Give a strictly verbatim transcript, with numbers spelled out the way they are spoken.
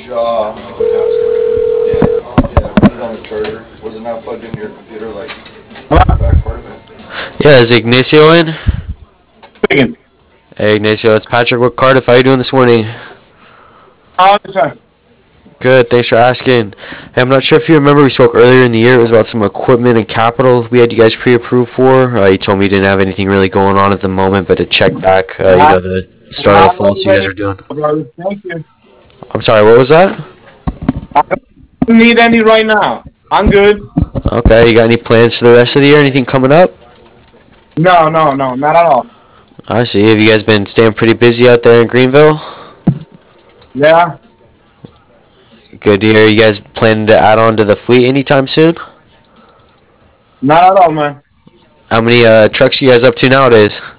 Uh, yeah, yeah, put it on the charger. Was it not plugged into your computer, like, the back part of it? Yeah, is Ignacio in? Speaking. Hey Ignacio, it's Patrick with Cardiff. How you doing this morning? Oh, sorry. Good, thanks for asking. Hey, I'm not sure if you remember, we spoke earlier in the year. It was about some equipment and capital we had you guys pre-approved for. Uh, you told me you didn't have anything really going on at the moment, but to check back, uh, you I, know, the start of I the fall, don't so you guys need are doing. any, brother. Thank you. I'm sorry, what was that? I don't need any right now. I'm good. Okay, you got any plans for the rest of the year? Anything coming up? No, no, no, not at all. I see. Have you guys been staying pretty busy out there in Greenville? Yeah, Good to hear. You guys planning to add on to the fleet anytime soon? not at all, man. How many uh, trucks you guys up to nowadays?